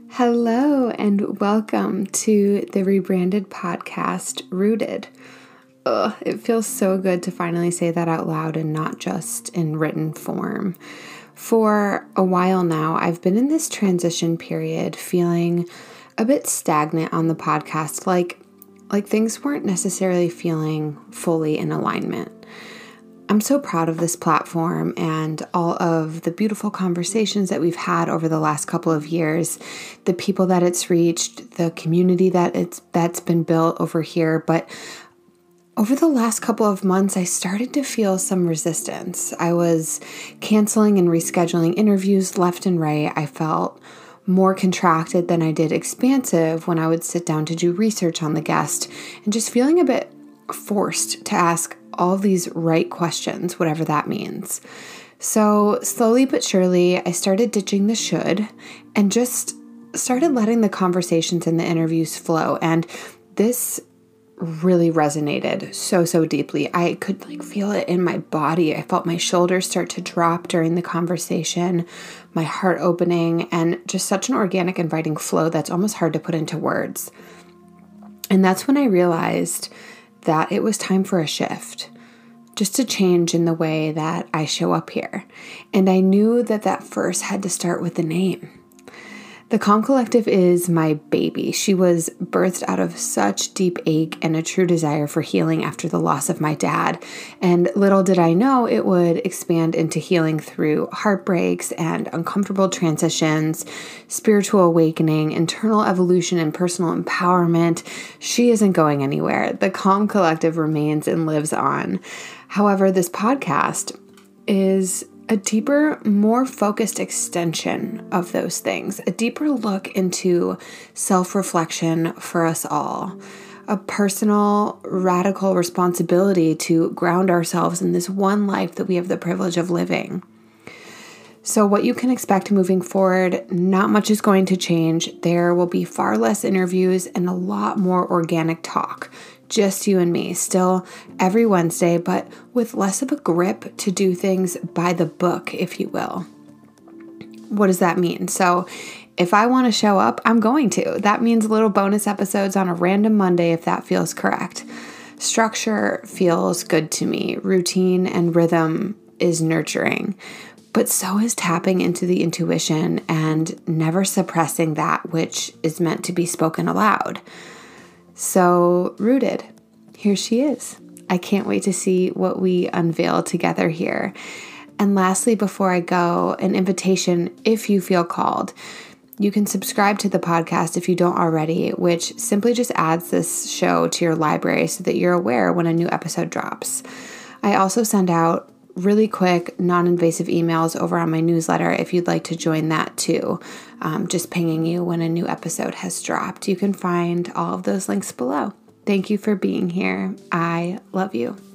Hello and welcome to the rebranded podcast, Rooted. It feels so good to finally say that out loud and not just in written form. For a while now, I've been in this transition period feeling a bit stagnant on the podcast, like things weren't necessarily feeling fully in alignment. I'm so proud of this platform and all of the beautiful conversations that we've had over the last couple of years, the people that it's reached, the community that's been built over here. But over the last couple of months, I started to feel some resistance. I was canceling and rescheduling interviews left and right. I felt more contracted than I did expansive when I would sit down to do research on the guest, and just feeling a bit forced to ask all these right questions, whatever that means. So slowly but surely, I started ditching the should and just started letting the conversations and the interviews flow. And this really resonated so deeply. I could feel it in my body. I felt my shoulders start to drop during the conversation, my heart opening, and just such an organic, inviting flow that's almost hard to put into words. And that's when I realized that it was time for a shift, just a change in the way that I show up here. And I knew that first had to start with the name. The Calm Collective is my baby. She was birthed out of such deep ache and a true desire for healing after the loss of my dad. And little did I know it would expand into healing through heartbreaks and uncomfortable transitions, spiritual awakening, internal evolution, and personal empowerment. She isn't going anywhere. The Calm Collective remains and lives on. However, this podcast is a deeper, more focused extension of those things, a deeper look into self-reflection for us all, a personal, radical responsibility to ground ourselves in this one life that we have the privilege of living. So what you can expect moving forward, not much is going to change. There will be far less interviews and a lot more organic talk. Just you and me, still every Wednesday, but with less of a grip to do things by the book, if you will. What does that mean? So if I want to show up, I'm going to. That means little bonus episodes on a random Monday if that feels correct. Structure feels good to me. Routine and rhythm is nurturing. But so is tapping into the intuition and never suppressing that which is meant to be spoken aloud. So, Rooted, here she is. I can't wait to see what we unveil together here. And lastly, before I go, an invitation if you feel called. You can subscribe to the podcast if you don't already, which simply just adds this show to your library so that you're aware when a new episode drops. I also send out really quick, non-invasive emails over on my newsletter if you'd like to join that too. Just pinging you when a new episode has dropped. You can find all of those links below. Thank you for being here. I love you.